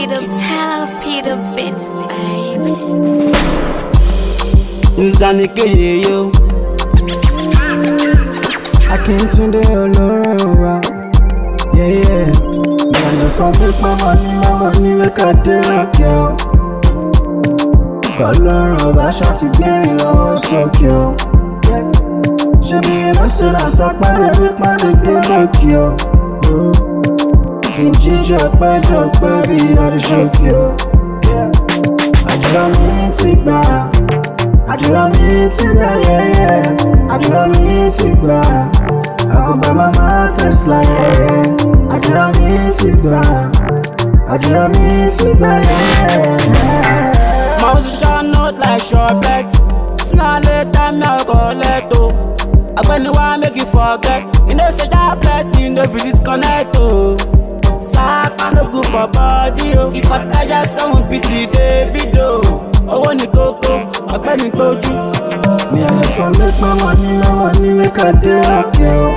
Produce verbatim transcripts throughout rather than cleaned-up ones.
Peter, tell Peter bits, baby. Nzanike yo, I can't turn the whole around. Yeah, yeah. But I just want to make my money, my money make a day like you. Color of a shot to give me love, so cute. She be innocent, I suck my head with my day like you. Can you jump by jump, baby, not a shock you. I draw me to back. I draw me to that, yeah, yeah. I draw me to back. I go buy my mattress like, yeah. I draw me to back. I draw me to back, yeah. mouse shine not like short bet. Now later me I collect oh. I when you want make you forget. You know say that blessing don't be disconnect oh. Sad man no good for body oh. If I tire someone pity David oh. Oh when you go go, I when you go you. Me I just want make my money, my money make a day like you.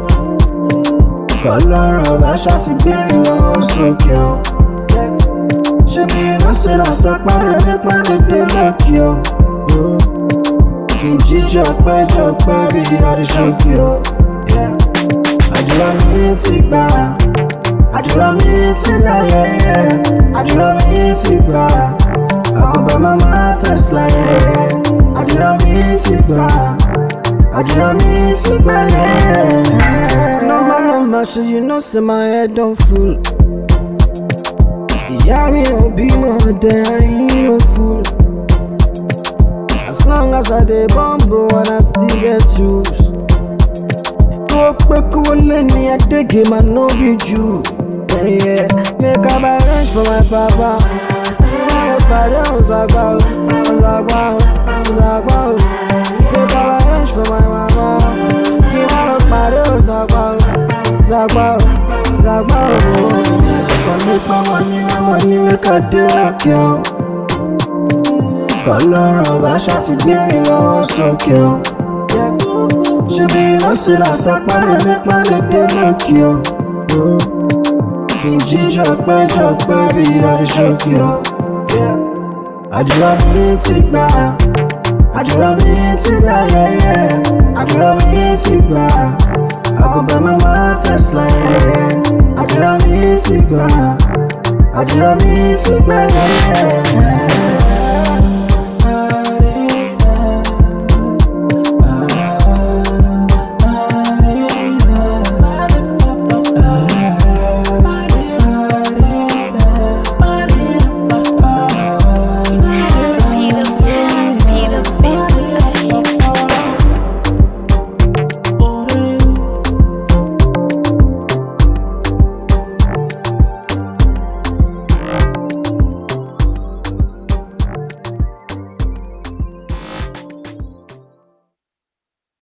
Color of a shot to give me love, so cute. She be innocent, I suck my head, make my day like you. Can you jump by jump, baby, not a shock you. Yeah. I draw me to back. I draw me to that, yeah, yeah. I draw me to back. I go buy my mattress like, yeah. I draw me to back. I draw me to back, yeah. No man, no man, so you know, say my head don't fool. Yeah, me don't be more than I ain't no fool. As long as I dey bumble and I still get juice. Go quick, go let me, I take him, I know be you. Yeah, yeah. Make a buy range for my papa. Pardon, Zagba, Zagba, Zagba. Make a buy range for my mama. Give my love, pardon, Zagba, Zagba, Zagba. I just want make my money, my money make a day like you. Color of a shot to give me love, so cute. She be innocent, I suck my head, make my day like you. Can you jump by jump, baby, not a shock you. Yeah. I draw me to back. I draw me to that, yeah, yeah. I draw me to back. I go buy my mattress like, yeah. I draw me to back. I draw me to back, yeah.